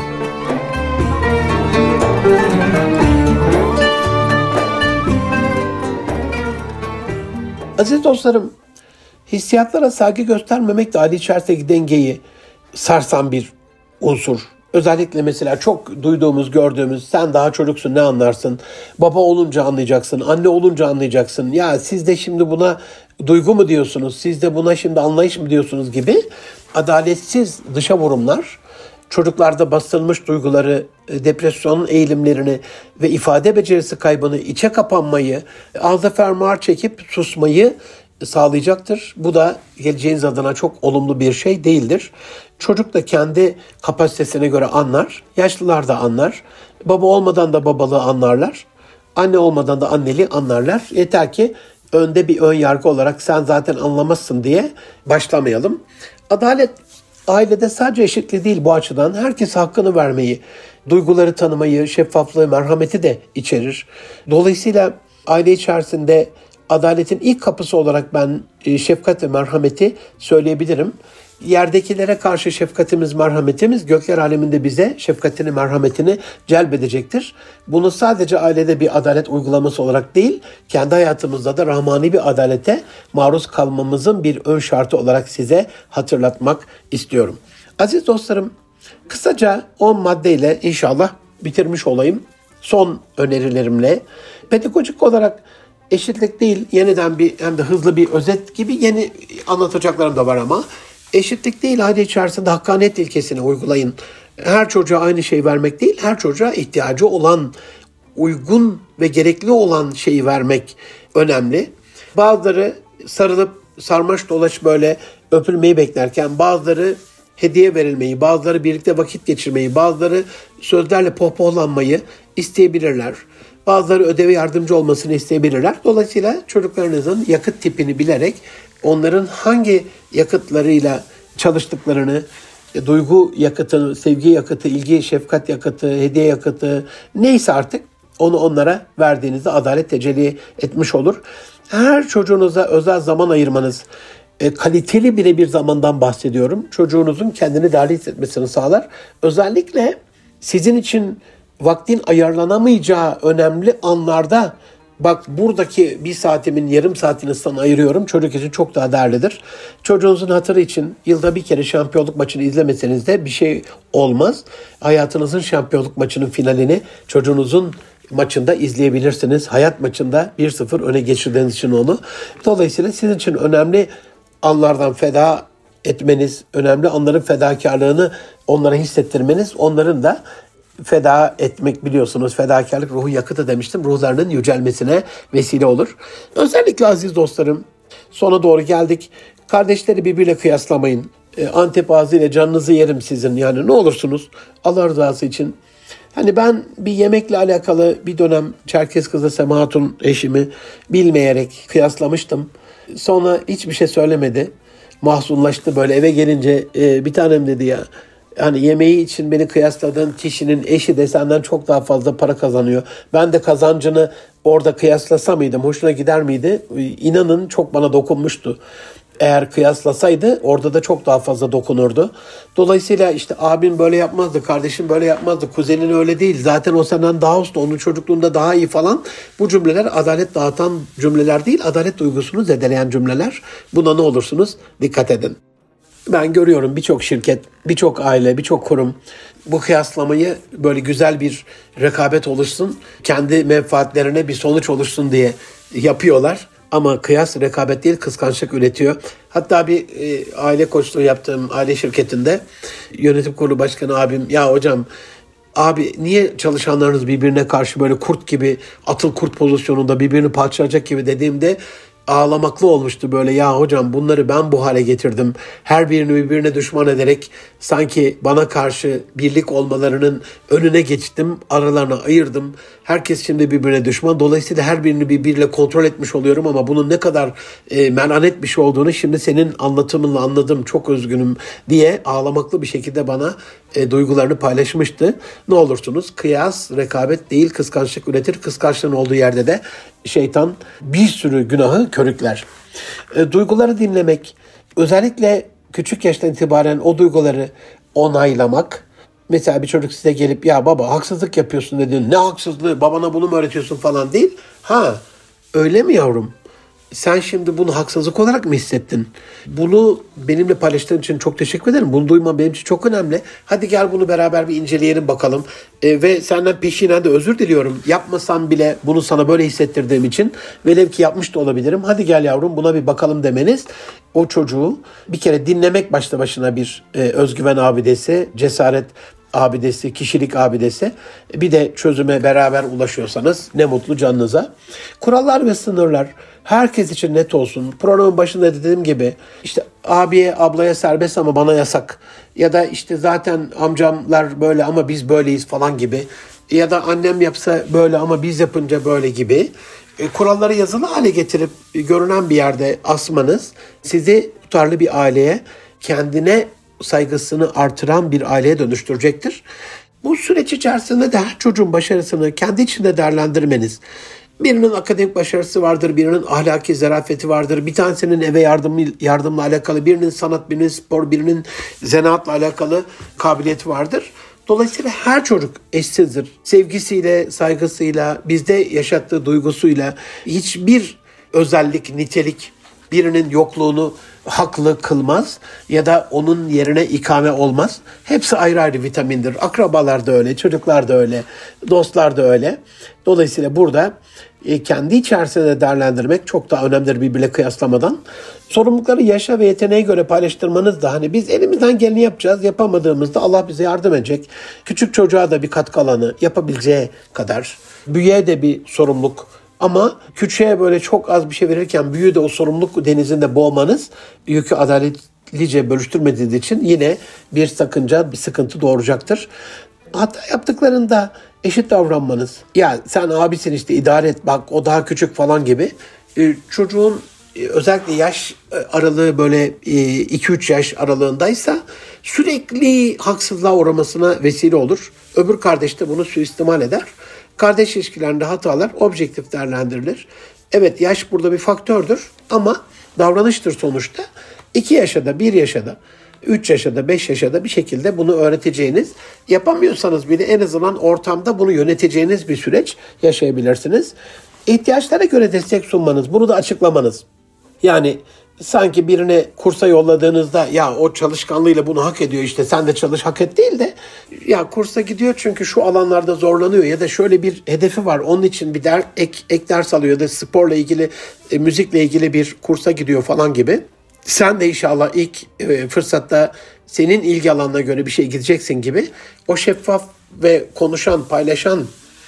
Aziz dostlarım, hissiyatlara saygı göstermemek de aile içerisindeki dengeyi sarsan bir unsur. Özellikle mesela çok duyduğumuz, gördüğümüz, sen daha çocuksun ne anlarsın, baba olunca anlayacaksın, anne olunca anlayacaksın, ya siz de şimdi buna duygu mu diyorsunuz, siz de buna şimdi anlayış mı diyorsunuz gibi adaletsiz dışa vurumlar, çocuklarda bastırılmış duyguları, depresyonun eğilimlerini ve ifade becerisi kaybını, içe kapanmayı, ağza fermuar çekip susmayı sağlayacaktır. Bu da geleceğiniz adına çok olumlu bir şey değildir. Çocuk da kendi kapasitesine göre anlar, yaşlılar da anlar, baba olmadan da babalığı anlarlar, anne olmadan da anneliği anlarlar. Yeter ki önde bir ön yargı olarak sen zaten anlamazsın diye başlamayalım. Adalet ailede sadece eşitliği değil bu açıdan herkese hakkını vermeyi, duyguları tanımayı, şeffaflığı, merhameti de içerir. Dolayısıyla aile içerisinde adaletin ilk kapısı olarak ben e, şefkat ve merhameti söyleyebilirim. Yerdekilere karşı şefkatimiz, merhametimiz gökler aleminde bize şefkatini, merhametini celbedecektir. Bunu sadece ailede bir adalet uygulaması olarak değil, kendi hayatımızda da rahmani bir adalete maruz kalmamızın bir ön şartı olarak size hatırlatmak istiyorum. Aziz dostlarım, kısaca on maddeyle inşallah bitirmiş olayım. Son önerilerimle pedagojik olarak eşitlik değil, yeniden bir hem de hızlı bir özet gibi yeni anlatacaklarım da var ama eşitlik değil, aile içerisinde hakkaniyet ilkesini uygulayın. Her çocuğa aynı şey vermek değil, her çocuğa ihtiyacı olan, uygun ve gerekli olan şeyi vermek önemli. Bazıları sarılıp sarmaş dolaş böyle öpülmeyi beklerken, bazıları hediye verilmeyi, bazıları birlikte vakit geçirmeyi, bazıları sözlerle pohpohlanmayı isteyebilirler. Bazıları ödeve yardımcı olmasını isteyebilirler. Dolayısıyla çocuklarınızın yakıt tipini bilerek onların hangi yakıtlarıyla çalıştıklarını, duygu yakıtı, sevgi yakıtı, ilgi, şefkat yakıtı, hediye yakıtı neyse artık onu onlara verdiğinizde adalet tecelli etmiş olur. Her çocuğunuza özel zaman ayırmanız, e, kaliteli bile bir zamandan bahsediyorum. Çocuğunuzun kendini değerli hissetmesini sağlar. Özellikle sizin için vaktin ayarlanamayacağı önemli anlarda bak buradaki bir saatimin yarım saatini sana ayırıyorum. Çocuk için çok daha değerlidir. Çocuğunuzun hatırı için yılda bir kere şampiyonluk maçını izlemeseniz de bir şey olmaz. Hayatınızın şampiyonluk maçının finalini çocuğunuzun maçında izleyebilirsiniz. Hayat maçında bir sıfır öne geçirdiğiniz için onu. Dolayısıyla sizin için önemli anlardan feda etmeniz, önemli anların fedakarlığını onlara hissettirmeniz, onların da feda etmek biliyorsunuz, fedakarlık ruhu yakıtı demiştim. Ruhlarının yücelmesine vesile olur. Özellikle aziz dostlarım, sona doğru geldik. Kardeşleri birbiriyle kıyaslamayın. E, Antep ağzı ile canınızı yerim sizin. Yani ne olursunuz Allah rızası için. Hani ben bir yemekle alakalı bir dönem Çerkez kızı Sema Hatun eşimi bilmeyerek kıyaslamıştım. Sonra hiçbir şey söylemedi. Mahzunlaştı böyle eve gelince e, bir tanem dedi ya. Hani yemeği için beni kıyasladığın kişinin eşi de senden çok daha fazla para kazanıyor. Ben de kazancını orada kıyaslasa mıydım? Hoşuna gider miydi? İnanın çok bana dokunmuştu. Eğer kıyaslasaydı orada da çok daha fazla dokunurdu. Dolayısıyla işte abin böyle yapmazdı, kardeşim böyle yapmazdı, kuzenin öyle değil. Zaten o senden daha usta, onun çocukluğunda daha iyi falan. Bu cümleler adalet dağıtan cümleler değil, adalet duygusunu zedeleyen cümleler. Buna ne olursunuz dikkat edin. Ben görüyorum birçok şirket, birçok aile, birçok kurum bu kıyaslamayı böyle güzel bir rekabet oluşsun, kendi menfaatlerine bir sonuç oluşsun diye yapıyorlar. Ama kıyas rekabet değil, kıskançlık üretiyor. Hatta bir e, aile koçluğu yaptığım aile şirketinde yönetim kurulu başkanı abim, ya hocam abi niye çalışanlarınız birbirine karşı böyle kurt gibi, atıl kurt pozisyonunda birbirini parçalayacak gibi dediğimde ağlamaklı olmuştu böyle. Ya hocam bunları ben bu hale getirdim. Her birini birbirine düşman ederek sanki bana karşı birlik olmalarının önüne geçtim. Aralarına ayırdım. Herkes şimdi birbirine düşman. Dolayısıyla her birini birbiriyle kontrol etmiş oluyorum ama bunun ne kadar e, melanet bir şey olduğunu şimdi senin anlatımınla anladım. Çok üzgünüm diye ağlamaklı bir şekilde bana e, duygularını paylaşmıştı. Ne olursunuz kıyas, rekabet değil, kıskançlık üretir. Kıskançlığın olduğu yerde de şeytan bir sürü günahı körükler. E, duyguları dinlemek, özellikle küçük yaştan itibaren o duyguları onaylamak. Mesela bir çocuk size gelip ya baba haksızlık yapıyorsun dedi. Ne haksızlığı, babana bunu mu öğretiyorsun falan değil. Ha öyle mi yavrum? Sen şimdi bunu haksızlık olarak mı hissettin? Bunu benimle paylaştığın için çok teşekkür ederim. Bunu duymam benim için çok önemli. Hadi gel bunu beraber bir inceleyelim bakalım. E, ve senden peşinen de özür diliyorum. Yapmasam bile bunu sana böyle hissettirdiğim için. Velev ki yapmış da olabilirim. Hadi gel yavrum buna bir bakalım demeniz. O çocuğu bir kere dinlemek başta başına bir e, özgüven abidesi, cesaret abidesi, kişilik abidesi. Bir de çözüme beraber ulaşıyorsanız ne mutlu canınıza. Kurallar ve sınırlar herkes için net olsun. Programın başında dediğim gibi işte abiye, ablaya serbest ama bana yasak. Ya da işte zaten amcamlar böyle ama biz böyleyiz falan gibi. Ya da annem yapsa böyle ama biz yapınca böyle gibi. E, kuralları yazılı hale getirip e, görünen bir yerde asmanız sizi tutarlı bir aileye, kendine saygısını artıran bir aileye dönüştürecektir. Bu süreç içerisinde de her çocuğun başarısını kendi içinde değerlendirmeniz, birinin akademik başarısı vardır, birinin ahlaki zarafeti vardır, bir tanesinin eve yardım, yardımla alakalı, birinin sanat, birinin spor, birinin zanaatla alakalı kabiliyeti vardır. Dolayısıyla her çocuk eşsizdir. Sevgisiyle, saygısıyla, bizde yaşattığı duygusuyla hiçbir özellik, nitelik birinin yokluğunu haklı kılmaz ya da onun yerine ikame olmaz. Hepsi ayrı ayrı vitamindir. Akrabalar da öyle, çocuklar da öyle, dostlar da öyle. Dolayısıyla burada e, kendi içerisinde değerlendirmek çok daha önemlidir birbirle kıyaslamadan. Sorumlulukları yaşa ve yeteneğe göre paylaştırmanız da hani biz elimizden geleni yapacağız. Yapamadığımızda Allah bize yardım edecek. Küçük çocuğa da bir katkı alanı yapabileceği kadar. Büyüğe de bir sorumluluk. Ama küçüğe böyle çok az bir şey verirken büyüğü de o sorumluluk denizinde boğmanız yükü adaletlice bölüştürmediğiniz için yine bir sakınca, bir sıkıntı doğuracaktır. Hata yaptıklarında eşit davranmanız. Ya sen abisin işte idare et bak o daha küçük falan gibi. Ee, çocuğun özellikle yaş aralığı böyle iki üç yaş aralığındaysa sürekli haksızlığa uğramasına vesile olur. Öbür kardeş de bunu suistimal eder. Kardeş ilişkilerinde hatalar objektif değerlendirilir. Evet yaş burada bir faktördür ama davranıştır sonuçta. iki yaşada, bir yaşada, üç yaşada, beş yaşada bir şekilde bunu öğreteceğiniz, yapamıyorsanız bile en azından ortamda bunu yöneteceğiniz bir süreç yaşayabilirsiniz. İhtiyaçlara göre destek sunmanız, bunu da açıklamanız. Yani sanki birine kursa yolladığınızda ya o çalışkanlığıyla bunu hak ediyor işte sen de çalış hak et değil de ya kursa gidiyor çünkü şu alanlarda zorlanıyor ya da şöyle bir hedefi var onun için bir der, ek, ek ders alıyor ya da sporla ilgili e, müzikle ilgili bir kursa gidiyor falan gibi. Sen de inşallah ilk e, fırsatta senin ilgi alanına göre bir şey gideceksin gibi o şeffaf ve konuşan, paylaşan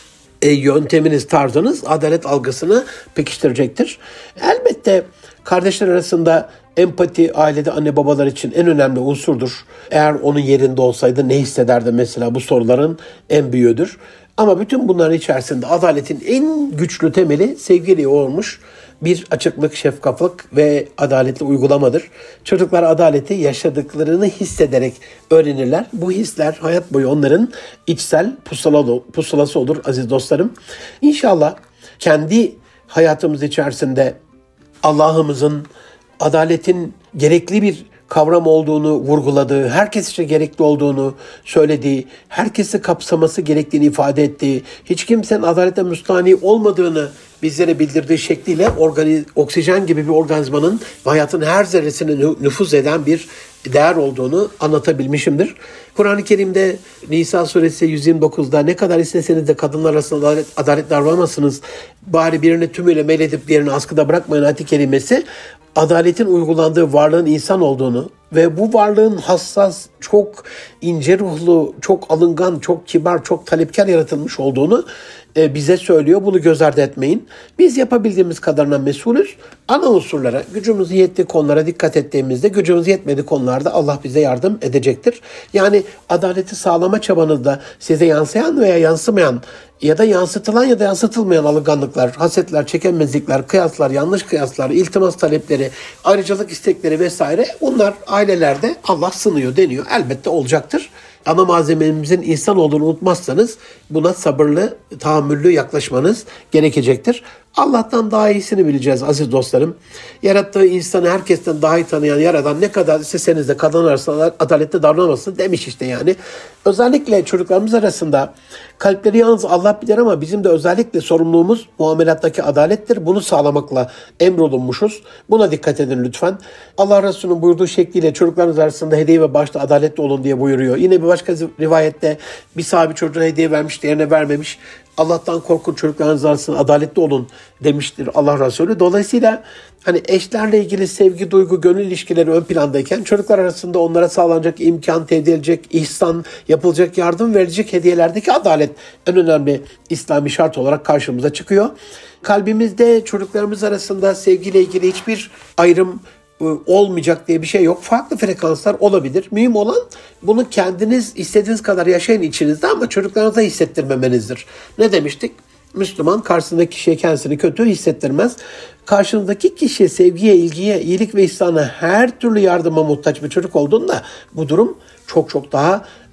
e, yönteminiz, tarzınız adalet algısını pekiştirecektir. Elbette kardeşler arasında empati ailede anne babalar için en önemli unsurdur. Eğer onun yerinde olsaydı ne hissederdi mesela bu soruların en büyüğüdür. Ama bütün bunların içerisinde adaletin en güçlü temeli sevgiyle yoğrulmuş bir açıklık, şefkatlik ve adaletli uygulamadır. Çocuklar adaleti yaşadıklarını hissederek öğrenirler. Bu hisler hayat boyu onların içsel pusulası olur aziz dostlarım. İnşallah kendi hayatımız içerisinde Allah'ımızın adaletin gerekli bir kavram olduğunu vurguladığı, herkes için gerekli olduğunu söylediği, herkesi kapsaması gerektiğini ifade ettiği, hiç kimsenin adalete müstahni olmadığını bizlere bildirdiği şekliyle organiz, oksijen gibi bir organizmanın hayatın her zerresine nüfuz eden bir değer olduğunu anlatabilmişimdir. Kur'an-ı Kerim'de Nisa suresi yüz yirmi dokuzda ne kadar isteseniz de kadınlar arasında adalet, adalet davranamazsınız. Bari birini tümüyle meyledip diğerini askıda bırakmayın ayet-i kerimesi. Adaletin uygulandığı varlığın insan olduğunu ve bu varlığın hassas, çok ince ruhlu, çok alıngan, çok kibar, çok talepkar yaratılmış olduğunu e, bize söylüyor. Bunu göz ardı etmeyin. Biz yapabildiğimiz kadarına mesulüz. Ana unsurlara, gücümüz yettiği konulara dikkat ettiğimizde, gücümüz yetmediği konularda Allah bize yardım edecektir. Yani adaleti sağlama çabanızda size yansıyan veya yansımayan ya da yansıtılan ya da yansıtılmayan alınganlıklar, hasetler, çekememezlikler, kıyaslar, yanlış kıyaslar, iltimas talepleri, ayrıcalık istekleri vesaire bunlar ailelerde Allah sınıyor deniyor. Elbette olacaktır. Ana malzememizin insan olduğunu unutmazsanız buna sabırlı, tahammüllü yaklaşmanız gerekecektir. Allah'tan daha iyisini bileceğiz aziz dostlarım. Yarattığı insanı herkesten daha iyi tanıyan Yaradan ne kadar isteseniz de kadın arasında adaletli davranmasın demiş işte yani. Özellikle çocuklarımız arasında kalpleri yalnız Allah bilir ama bizim de özellikle sorumluluğumuz muamelattaki adalettir. Bunu sağlamakla emrolunmuşuz. Buna dikkat edin lütfen. Allah Resulü'nün buyurduğu şekliyle çocuklarınız arasında hediye ve bağışta adaletli olun diye buyuruyor. Yine bir başka rivayette bir sahibi çocuğuna hediye vermiş, diğerine vermemiş. Allah'tan korkun, çocuklarınız arasında adaletli olun demiştir Allah Resulü. Dolayısıyla hani eşlerle ilgili sevgi, duygu, gönül ilişkileri ön plandayken çocuklar arasında onlara sağlanacak imkan, tebliğ edilecek ihsan, yapılacak yardım, verilecek hediyelerdeki adalet en önemli İslami şart olarak karşımıza çıkıyor. Kalbimizde çocuklarımız arasında sevgiyle ilgili hiçbir ayrım olmayacak diye bir şey yok. Farklı frekanslar olabilir. Mühim olan bunu kendiniz istediğiniz kadar yaşayın içinizde ama çocuklarınıza hissettirmemenizdir. Ne demiştik? Müslüman karşısındaki kişiye kendisini kötü hissettirmez. Karşınızdaki kişiye sevgiye, ilgiye, iyilik ve ihsana her türlü yardıma muhtaç bir çocuk olduğunda bu durum çok çok daha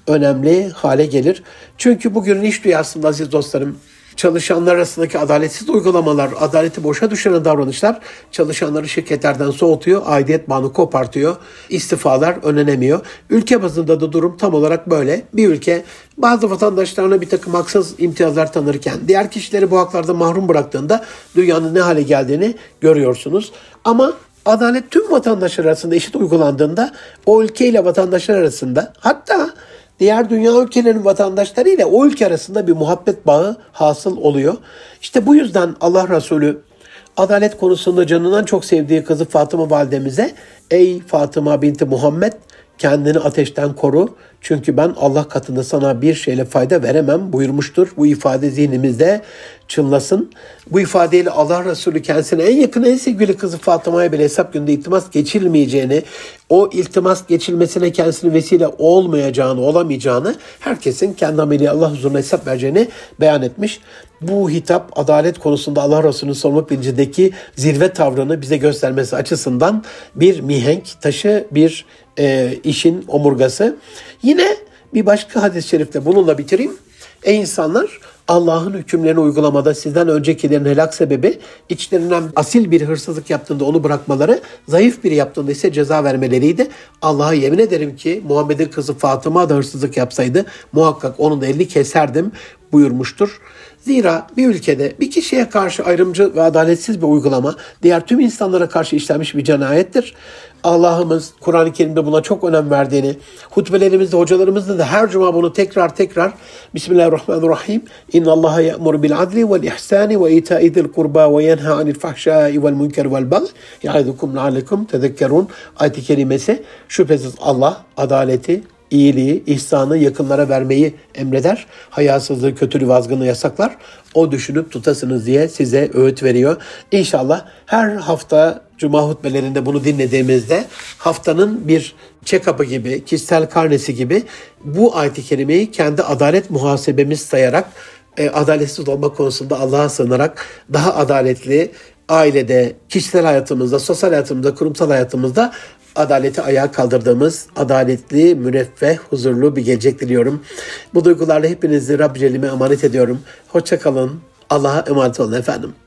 önemli hale gelir. Çünkü bugünün iş dünyasında aziz dostlarım, çalışanlar arasındaki adaletsiz uygulamalar, adaleti boşa düşüren davranışlar çalışanları şirketlerden soğutuyor, aidiyet bağını kopartıyor, istifalar önlenemiyor. Ülke bazında da durum tam olarak böyle. Bir ülke bazı vatandaşlarına bir takım haksız imtiyazlar tanırken diğer kişileri bu haklardan mahrum bıraktığında dünyanın ne hale geldiğini görüyorsunuz. Ama adalet tüm vatandaşlar arasında eşit uygulandığında o ülkeyle vatandaşlar arasında, hatta diğer dünya ülkelerinin vatandaşları ile o ülke arasında bir muhabbet bağı hasıl oluyor. İşte bu yüzden Allah Resulü adalet konusunda canından çok sevdiği kızı Fatıma validemize, ey Fatıma binti Muhammed, kendini ateşten koru. Çünkü ben Allah katında sana bir şeyle fayda veremem buyurmuştur. Bu ifade zihnimizde çınlasın. Bu ifadeyle Allah Resulü kendisine en yakın, en sevgili kızı Fatıma'ya bile hesap gününde iltimas geçilmeyeceğini, o iltimas geçilmesine kendisinin vesile olmayacağını, olamayacağını, herkesin kendi ameliyle Allah huzuruna hesap vereceğini beyan etmiş. Bu hitap adalet konusunda Allah Resulü'nün sorumluluk bilincindeki zirve tavrını bize göstermesi açısından bir mihenk taşı, bir e, işin omurgası. Yine bir başka hadis-i şerifte bununla bitireyim. Ey insanlar! Allah'ın hükümlerini uygulamada sizden öncekilerin helak sebebi içlerinden asil bir hırsızlık yaptığında onu bırakmaları, zayıf biri yaptığında ise ceza vermeleriydi. Allah'a yemin ederim ki Muhammed'in kızı Fatıma da hırsızlık yapsaydı muhakkak onun da elini keserdim buyurmuştur. Zira bir ülkede bir kişiye karşı ayrımcı ve adaletsiz bir uygulama diğer tüm insanlara karşı işlenmiş bir cinayettir. Allah'ımız Kur'an-ı Kerim'de buna çok önem verdiğini, hutbelerimizde, hocalarımızda da her cuma bunu tekrar tekrar Bismillahirrahmanirrahim. İnna Allaha ya'muru bil adli vel ihsani ve ita'i zil kurba ve yenha anil fahşai vel münker vel bagh ya'idukum leallekum tezekkerun ayet-i kerimesi. Şüphesiz Allah adaleti, iyiliği, ihsanı yakınlara vermeyi emreder. Hayasızlığı, kötülüğü, azgınlığı yasaklar. O düşünüp tutasınız diye size öğüt veriyor. İnşallah her hafta cuma hutbelerinde bunu dinlediğimizde haftanın bir check-up'ı gibi, kişisel karnesi gibi bu ayet-i kerimeyi kendi adalet muhasebemiz sayarak, e, adaletsiz olma konusunda Allah'a sığınarak daha adaletli, ailede, kişisel hayatımızda, sosyal hayatımızda, kurumsal hayatımızda adaleti ayağa kaldırdığımız, adaletli, müreffeh, huzurlu bir gelecek diliyorum. Bu duygularla hepinizi Rabb Celle'ime emanet ediyorum. Hoşça kalın. Allah'a emanet olun efendim.